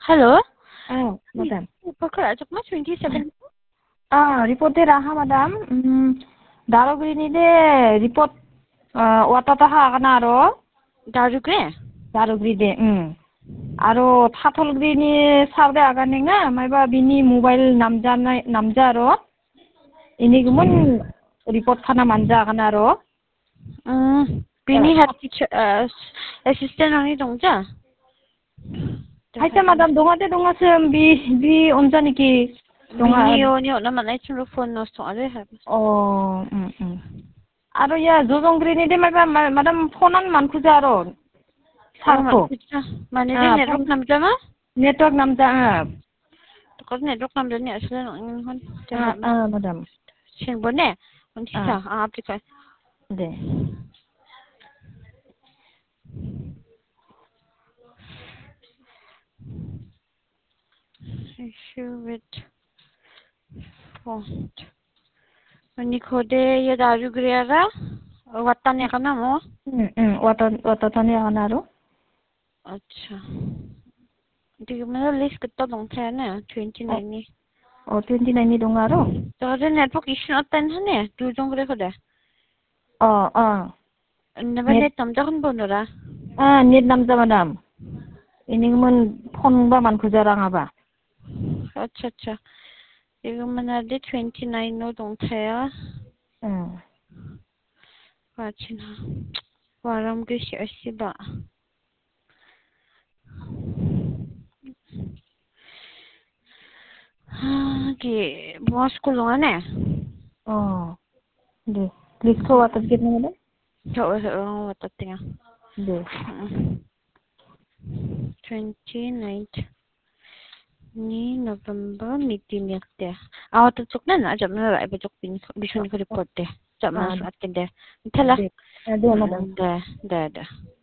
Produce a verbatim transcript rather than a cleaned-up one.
Hello? Oh, madam. Pakar ajak mas twenty-seven. Ah, report de raha madam. Hmm, darogini de report uh, watata ha kana aro. Darugre? Darogri de. Hmm. Aro thatholgri ni sarde agane nga maiba bini mobile namja namja aro. Ini gumun report kana manja kana aro. Hmm. Bini head teacher uh, assistant ani dongja? Haita madam dongate dongasem bi bi onja niki. Bini oni ona manai churu phone nosto are have. Oh, hmm hmm. Aro ya jojongri de maiba madam phonan mankuja aro. Oh, mankuja. Mane de network namja ma? Network namja. Takot network namja ni asla nang hon. Ah, ah, madam. Sing bone. Onti sa ah aplikasi. De. Issue with font. Mani khode ye darugre ara? Watane kana mo? Hmm hmm. Wata wata tanya kana aro. अच्छा ठीक है मेरा list कितना लंबा है ना twenty-nine ni Oh, twenty-nine ni dong aro. तो अरे network issue आता है ना तू जोंग रे खोदा Oh, oh. नबा net tamja kan bonora Ah, net namja madam. Ini mun phone ba man kujarang aba. अच्छा अच्छा ये मैंने दे twenty-nine नो dong thaya Hmm. अच्छा वाराम के शेषी बा हाँ कि बॉस को लोगा ने Oh. De. List ko wata kitna madam? तो वो बताते हैं De. twenty-ninth ni November meeting yatte. Awa to chok na na jam na rai ba chok pin bishun ko report de. Jam na sa atin de. Thala. De. De madam. Da da da.